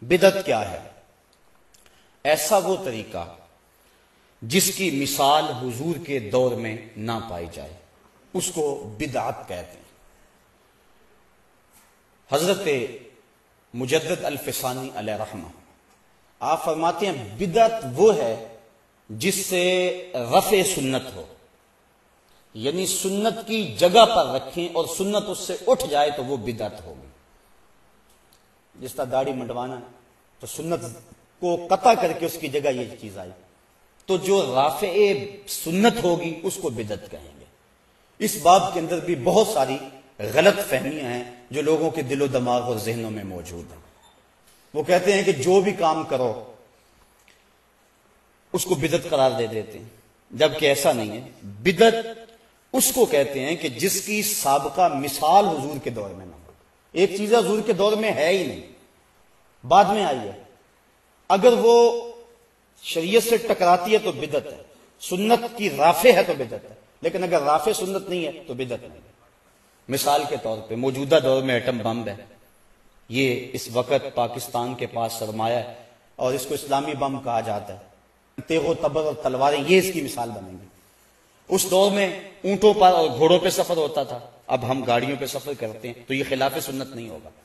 بدعت کیا ہے؟ ایسا وہ طریقہ جس کی مثال حضور کے دور میں نہ پائی جائے، اس کو بدعت کہتے ہیں۔ حضرت مجدد الفسانی علیہ رحمہ آپ فرماتے ہیں بدعت وہ ہے جس سے رفع سنت ہو، یعنی سنت کی جگہ پر رکھیں اور سنت اس سے اٹھ جائے تو وہ بدعت ہوگی۔ جس طرح داڑھی منڈوانا تو سنت کو قطع کر کے اس کی جگہ یہ چیز آئی، تو جو رافع سنت ہوگی اس کو بدعت کہیں گے۔ اس باب کے اندر بھی بہت ساری غلط فہمیاں ہیں جو لوگوں کے دل و دماغ اور ذہنوں میں موجود ہیں۔ وہ کہتے ہیں کہ جو بھی کام کرو اس کو بدعت قرار دے دیتے ہیں، جبکہ ایسا نہیں ہے۔ بدعت اس کو کہتے ہیں کہ جس کی سابقہ مثال حضور کے دور میں نہ ہو۔ ایک چیز حضور کے دور میں ہے ہی نہیں، بعد میں آئی ہے، اگر وہ شریعت سے ٹکراتی ہے تو بدعت ہے، سنت کی رافع ہے تو بدعت ہے، لیکن اگر رافع سنت نہیں ہے تو بدعت نہیں ہے۔ مثال کے طور پہ موجودہ دور میں ایٹم بم ہے، یہ اس وقت پاکستان کے پاس سرمایہ ہے اور اس کو اسلامی بم کہا جاتا ہے۔ تیغ و تبر اور تلواریں یہ اس کی مثال بنیں گی۔ اس دور میں اونٹوں پر اور گھوڑوں پہ سفر ہوتا تھا، اب ہم گاڑیوں پہ سفر کرتے ہیں، تو یہ خلاف سنت نہیں ہوگا۔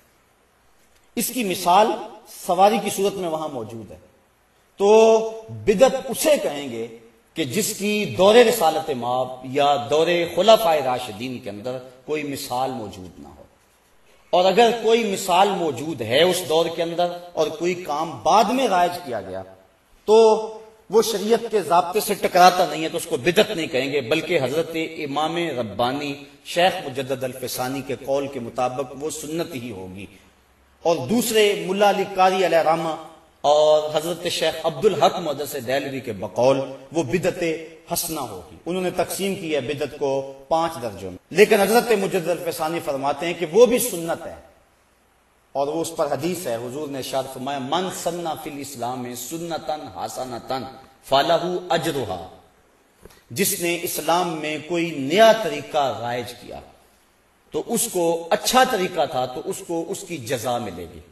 اس کی مثال سواری کی صورت میں وہاں موجود ہے۔ تو بدعت اسے کہیں گے کہ جس کی دور رسالت مآب یا دور خلفائے راشدین کے اندر کوئی مثال موجود نہ ہو، اور اگر کوئی مثال موجود ہے اس دور کے اندر اور کوئی کام بعد میں رائج کیا گیا تو وہ شریعت کے ضابطے سے ٹکراتا نہیں ہے، تو اس کو بدعت نہیں کہیں گے، بلکہ حضرت امام ربانی شیخ مجدد الفسانی کے قول کے مطابق وہ سنت ہی ہوگی۔ اور دوسرے ملا علی قاری علیہ رحمہ اور حضرت شیخ عبدالحق محدث دہلوی کے بقول وہ بدعت حسنہ ہوگی۔ انہوں نے تقسیم کی ہے بدعت کو 5 درجوں میں، لیکن حضرت مجدد الفسانی فرماتے ہیں کہ وہ بھی سنت ہے، اور وہ اس پر حدیث ہے، حضور نے ارشاد فرمایا من سن فی الاسلام سنتن حسنتن فلہ اجرھا، جس نے اسلام میں کوئی نیا طریقہ رائج کیا تو اس کو اچھا طریقہ تھا تو اس کو اس کی جزا ملے گی،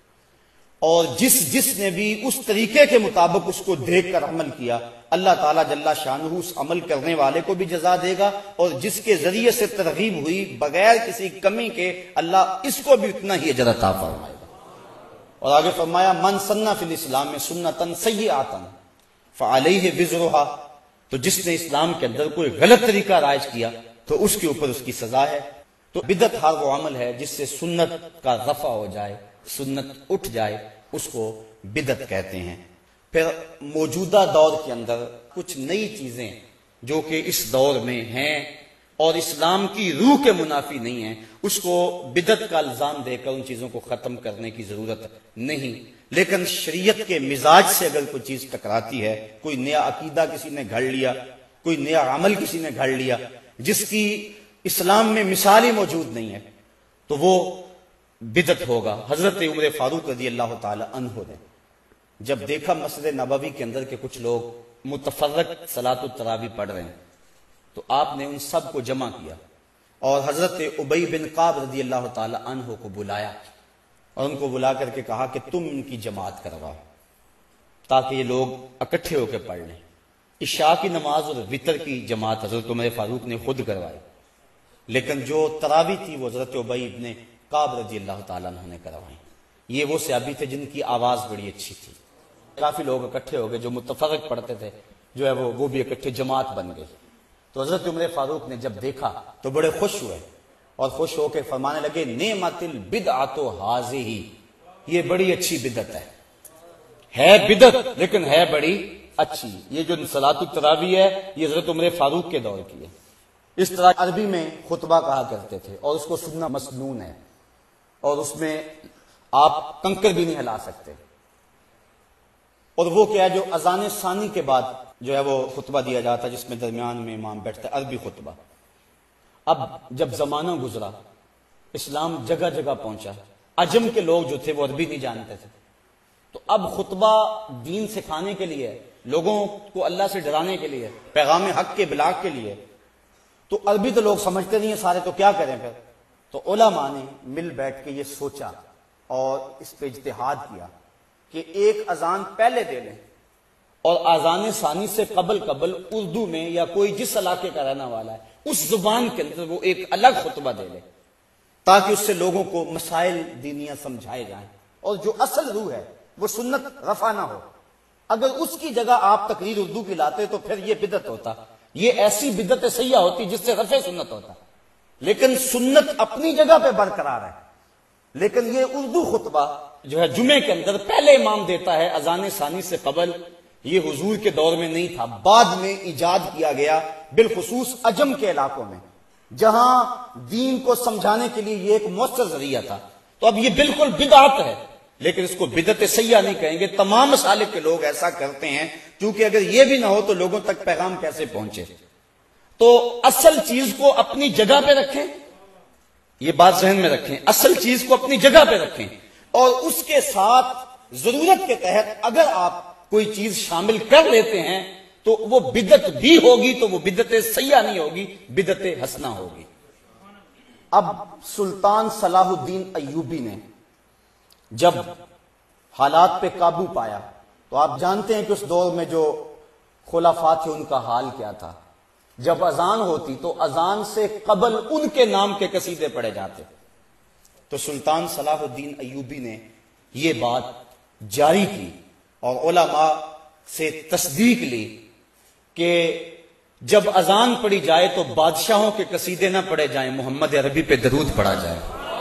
اور جس نے بھی اس طریقے کے مطابق اس کو دیکھ کر عمل کیا اللہ تعالیٰ جل شانہ اس عمل کرنے والے کو بھی جزا دے گا، اور جس کے ذریعے سے ترغیب ہوئی بغیر کسی کمی کے اللہ اس کو بھی اتنا ہی اجر عطا فرمائے گا۔ اور آگے فرمایا من سن فی الاسلام سنتن سیئۃ فعلیہ وزرھا، تو جس نے اسلام کے اندر کوئی غلط طریقہ رائج کیا تو اس کے اوپر اس کی سزا ہے۔ تو بدعت ہر وہ عمل ہے جس سے سنت کا رفع ہو جائے، سنت اٹھ جائے، اس کو بدعت کہتے ہیں۔ پھر موجودہ دور کے اندر کچھ نئی چیزیں جو کہ اس دور میں ہیں اور اسلام کی روح کے منافی نہیں ہیں، اس کو بدعت کا الزام دے کر ان چیزوں کو ختم کرنے کی ضرورت نہیں، لیکن شریعت کے مزاج سے اگر کوئی چیز ٹکراتی ہے، کوئی نیا عقیدہ کسی نے گھڑ لیا، کوئی نیا عمل کسی نے گھڑ لیا جس کی اسلام میں مثال ہی موجود نہیں ہے، تو وہ بدعت ہوگا۔ حضرت عمر فاروق رضی اللہ تعالی عنہ نے جب دیکھا مسجد نبوی کے اندر کہ کچھ لوگ متفرق صلاۃ التراویح پڑھ رہے ہیں، تو آپ نے ان سب کو جمع کیا اور حضرت ابی بن کعب رضی اللہ تعالی عنہ کو بلایا اور ان کو بلا کر کے کہا کہ تم ان کی جماعت کرواؤ تاکہ یہ لوگ اکٹھے ہو کے پڑھ لیں۔ عشاء کی نماز اور وتر کی جماعت حضرت عمر فاروق نے خود کروائی، لیکن جو تراویح تھی وہ حضرت ابی بن کعب رضی اللہ تعالیٰ عنہ نے کروائی۔ یہ وہ صحابی تھے جن کی آواز بڑی اچھی تھی، کافی لوگ اکٹھے ہو گئے، جو متفرق پڑھتے تھے جو ہے وہ بھی اکٹھے جماعت بن گئی۔ تو حضرت عمر فاروق نے جب دیکھا تو بڑے خوش ہوئے اور خوش ہو کے فرمانے لگے نعمت البدعۃ ھذہ، یہ بڑی اچھی بدعت ہے بدعت لیکن ہے بڑی اچھی۔ یہ جو صلاۃ التراویح ہے یہ حضرت عمر فاروق کے دور کی ہے۔ اس طرح عربی میں خطبہ کہا کرتے تھے اور اس کو سننا مسنون ہے، اور اس میں آپ کنکر بھی نہیں ہلا سکتے۔ اور وہ کیا ہے جو اذان ثانی کے بعد جو ہے وہ خطبہ دیا جاتا ہے جس میں درمیان میں امام بیٹھتا ہے، عربی خطبہ۔ اب جب زمانہ گزرا، اسلام جگہ جگہ پہنچا، عجم کے لوگ جو تھے وہ عربی نہیں جانتے تھے، تو اب خطبہ دین سکھانے کے لیے، لوگوں کو اللہ سے ڈرانے کے لیے، پیغام حق کے ابلاغ کے لیے، تو عربی تو لوگ سمجھتے نہیں ہیں سارے، تو کیا کریں پھر؟ تو علماء نے مل بیٹھ کے یہ سوچا اور اس پہ اجتہاد کیا کہ ایک اذان پہلے دے لیں اور اذان ثانی سے قبل اردو میں یا کوئی جس علاقے کا رہنے والا ہے اس زبان کے اندر وہ ایک الگ خطبہ دے لے تاکہ اس سے لوگوں کو مسائل دینیاں سمجھائے جائیں، اور جو اصل روح ہے وہ سنت رفع نہ ہو۔ اگر اس کی جگہ آپ تقریر اردو کی لاتے تو پھر یہ بدعت ہوتا، یہ ایسی بدعت سیاح ہوتی جس سے رفع سنت ہوتا، لیکن سنت اپنی جگہ پہ برقرار ہے۔ لیکن یہ اردو خطبہ جو ہے جمعے کے اندر پہلے امام دیتا ہے اذان ثانی سے قبل، یہ حضور کے دور میں نہیں تھا، بعد میں ایجاد کیا گیا، بالخصوص عجم کے علاقوں میں جہاں دین کو سمجھانے کے لیے یہ ایک مؤثر ذریعہ تھا۔ تو اب یہ بالکل بدعت ہے، لیکن اس کو بدعت سیاح نہیں کہیں گے۔ تمام مسالک کے لوگ ایسا کرتے ہیں، کیونکہ اگر یہ بھی نہ ہو تو لوگوں تک پیغام کیسے پہنچے۔ تو اصل چیز کو اپنی جگہ پہ رکھیں، یہ بات ذہن میں رکھیں، اصل چیز کو اپنی جگہ پہ رکھیں، اور اس کے ساتھ ضرورت کے تحت اگر آپ کوئی چیز شامل کر لیتے ہیں تو وہ بدعت بھی ہوگی، تو وہ بدعت سیاح نہیں ہوگی، بدعت حسنہ ہوگی۔ اب سلطان صلاح الدین ایوبی نے جب حالات پہ قابو پایا تو آپ جانتے ہیں کہ اس دور میں جو خلفاء تھے ان کا حال کیا تھا۔ جب اذان ہوتی تو اذان سے قبل ان کے نام کے قصیدے پڑھے جاتے، تو سلطان صلاح الدین ایوبی نے یہ بات جاری کی اور علماء سے تصدیق لی کہ جب اذان پڑھی جائے تو بادشاہوں کے قصیدے نہ پڑھے جائیں، محمد عربی پہ درود پڑھا جائے۔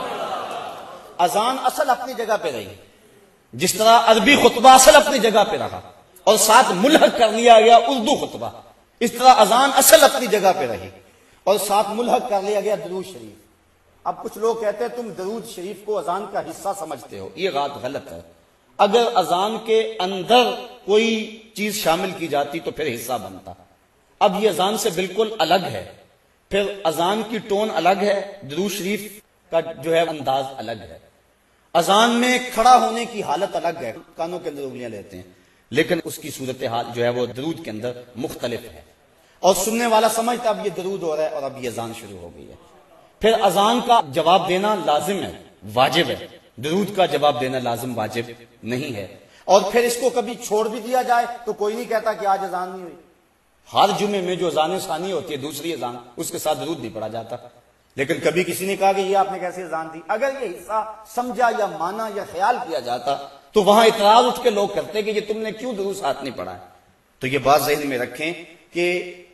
اذان اصل اپنی جگہ پہ رہی، جس طرح عربی خطبہ اصل اپنی جگہ پہ رہا اور ساتھ ملحق کر لیا گیا اردو خطبہ، اس طرح اذان اصل اپنی جگہ پہ رہی اور ساتھ ملحق کر لیا گیا درود شریف۔ اب کچھ لوگ کہتے ہیں تم درود شریف کو اذان کا حصہ سمجھتے ہو، یہ بات غلط ہے۔ اگر اذان کے اندر کوئی چیز شامل کی جاتی تو پھر حصہ بنتا۔ اب یہ اذان سے بالکل الگ ہے، پھر اذان کی ٹون الگ ہے، درود شریف کا جو ہے انداز الگ ہے، اذان میں کھڑا ہونے کی حالت الگ ہے، کانوں کے اندر انگلیاں لیتے ہیں، لیکن اس کی صورتحال جو ہے وہ درود کے اندر مختلف ہے، اور سننے والا سمجھتا اب یہ درود ہو رہا ہے اور اب یہ اذان شروع ہو گئی ہے۔ پھر اذان کا جواب دینا لازم ہے، واجب ہے، درود کا جواب دینا لازم واجب نہیں ہے۔ اور پھر اس کو کبھی چھوڑ بھی دیا جائے تو کوئی نہیں کہتا کہ آج اذان نہیں ہوئی۔ ہر جمعے میں جو اذان ثانی ہوتی ہے دوسری اذان، اس کے ساتھ درود بھی پڑھا جاتا، لیکن کبھی کسی نے کہا کہ یہ آپ نے کیسے اذان دی؟ اگر یہ حصہ سمجھا یا مانا یا خیال کیا جاتا تو وہاں اعتراض اٹھ کے لوگ کرتے کہ یہ تم نے کیوں درود ساتھ نہیں پڑھا ہے۔ تو یہ بات ذہن میں رکھیں کہ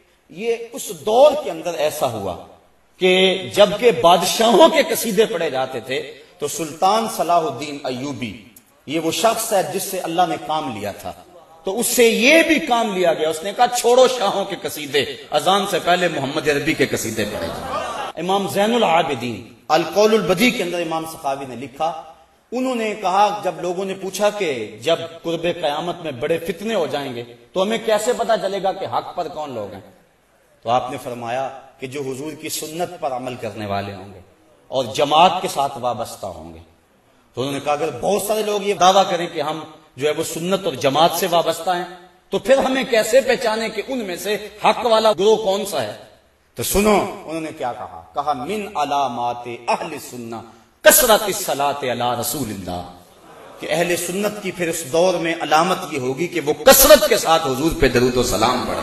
یہ اس دور کے اندر ایسا ہوا کہ جب کہ بادشاہوں کے قصیدے پڑھے جاتے تھے تو سلطان صلاح الدین ایوبی یہ وہ شخص ہے جس سے اللہ نے کام لیا تھا، تو اس سے یہ بھی کام لیا گیا، اس نے کہا چھوڑو شاہوں کے قصیدے، اذان سے پہلے محمد عربی کے قصیدے پڑھے جائیں۔ امام زین العابدین القول البدیع کے اندر امام سخاوی نے لکھا، انہوں نے کہا جب لوگوں نے پوچھا کہ جب قرب قیامت میں بڑے فتنے ہو جائیں گے تو ہمیں کیسے پتا چلے گا کہ حق پر کون لوگ ہیں، تو آپ نے فرمایا کہ جو حضور کی سنت پر عمل کرنے والے ہوں گے اور جماعت کے ساتھ وابستہ ہوں گے۔ تو انہوں نے کہا اگر بہت سارے لوگ یہ دعویٰ کریں کہ ہم جو ہے وہ سنت اور جماعت سے وابستہ ہیں تو پھر ہمیں کیسے پہچانے کہ ان میں سے حق والا گروہ کون سا ہے؟ تو سنو انہوں نے کیا کہا من علامات اہل سنہ کثرت الصلاۃ علی رسول اللہ، کہ اہل سنت کی پھر اس دور میں علامت یہ ہوگی کہ وہ کثرت کے ساتھ حضور پہ درود و سلام پڑھیں،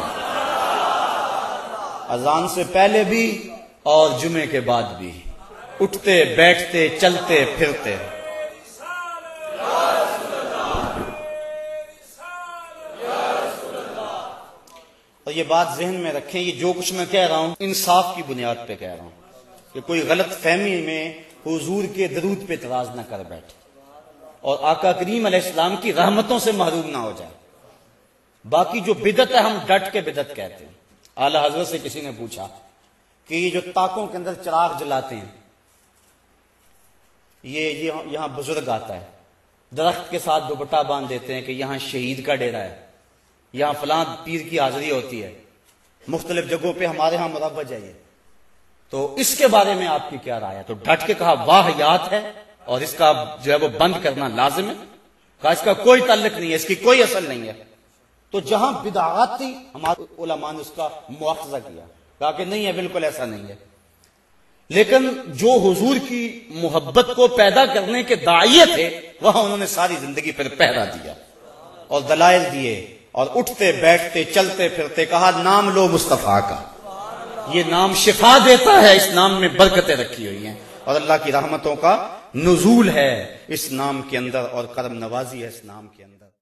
اذان سے پہلے بھی اور جمعے کے بعد بھی، اٹھتے بیٹھتے چلتے پھرتے۔ اور یہ بات ذہن میں رکھیں، یہ جو کچھ میں کہہ رہا ہوں انصاف کی بنیاد پہ کہہ رہا ہوں کہ کوئی غلط فہمی میں حضور کے درود پہ اعتراض نہ کر بیٹھے اور آقا کریم علیہ السلام کی رحمتوں سے محروم نہ ہو جائے۔ باقی جو بدعت ہے ہم ڈٹ کے بدعت کہتے ہیں۔ اعلی حضرت سے کسی نے پوچھا کہ یہ جو تاکوں کے اندر چراغ جلاتے ہیں، یہ یہاں بزرگ آتا ہے، درخت کے ساتھ دوپٹہ باندھ دیتے ہیں کہ یہاں شہید کا ڈیرا ہے، یہاں فلاں پیر کی حاضری ہوتی ہے، مختلف جگہوں پہ ہمارے ہاں مروج ہے یہ، تو اس کے بارے میں آپ کی کیا رائے ہے؟ تو ڈٹ کے کہا واہیات ہے اور اس کا جو ہے وہ بند کرنا لازم ہے، کہا اس کا کوئی تعلق نہیں ہے، اس کی کوئی اصل نہیں ہے۔ تو جہاں بدعات تھی ہمارے علماء نے اس کا مواخذہ کیا، کہا کہ نہیں ہے، بالکل ایسا نہیں ہے۔ لیکن جو حضور کی محبت کو پیدا کرنے کے داعیے تھے وہاں انہوں نے ساری زندگی پھر پہرا دیا اور دلائل دیے اور اٹھتے بیٹھتے چلتے پھرتے کہا نام لو مصطفیٰ کا، یہ نام شفا دیتا ہے، اس نام میں برکتیں رکھی ہوئی ہیں اور اللہ کی رحمتوں کا نزول ہے اس نام کے اندر اور کرم نوازی ہے اس نام کے اندر۔